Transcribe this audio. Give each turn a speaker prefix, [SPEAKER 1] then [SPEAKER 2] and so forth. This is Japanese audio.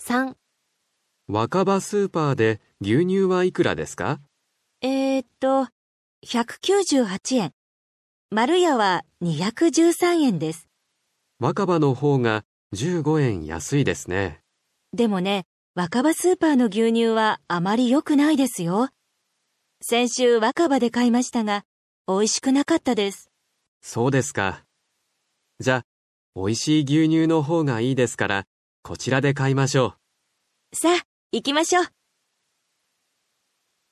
[SPEAKER 1] 3、
[SPEAKER 2] 若葉スーパーで牛乳はいくらですか？
[SPEAKER 1] 198円。丸屋は213円です。
[SPEAKER 2] 若葉の方が15円安いですね。
[SPEAKER 1] でもね、若葉スーパーの牛乳はあまり良くないですよ。先週若葉で買いましたが、美味しくなかったです。
[SPEAKER 2] そうですか。じゃあ、美味しい牛乳の方がいいですから、こちらで買いましょう。
[SPEAKER 1] さあ、行きましょう。